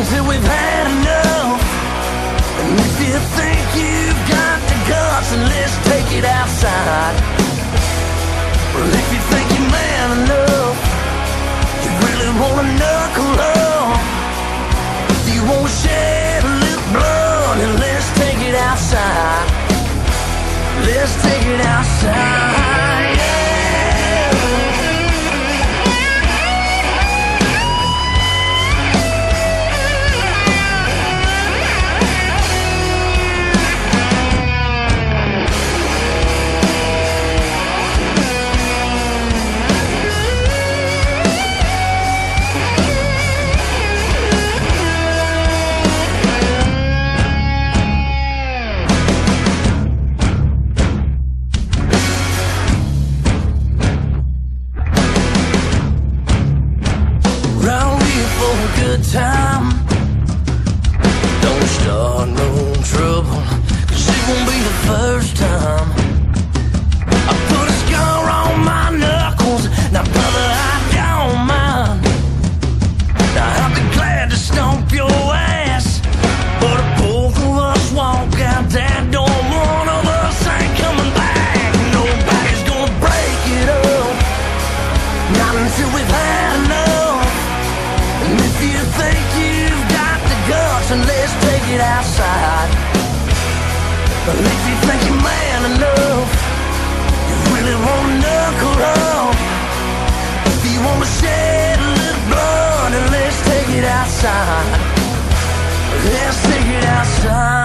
until we've had enough. And if you think you've got the guts, then let's take it outside. Well, if you think you're man enough, you really wanna knuckle up. If you wanna shed a little blood, then let's take it outside. Let's take it outside, yeah. Good time. Don't start no trouble, 'cause it won't be the first time. I put a scar on my knuckles. Now brother, I don't mind. Now I'll be glad to stomp your ass, but if both of us walk out that door, one of us ain't coming back. Nobody's gonna break it up, not until we've had enough. And if you think you've got the guts, then let's take it outside. But if you think you're man enough, you really wanna knuckle up. If you wanna shed a little blood, then let's take it outside. Let's take it outside.